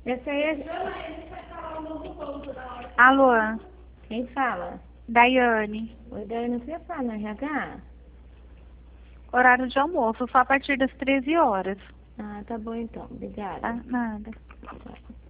Esse aí é... Alô, Quem fala? Daiane. Oi, Daiane, você fala no RH? Horário de almoço, só a partir das 13 horas. Ah, tá bom então. Obrigada. Tá? Nada. Tchau.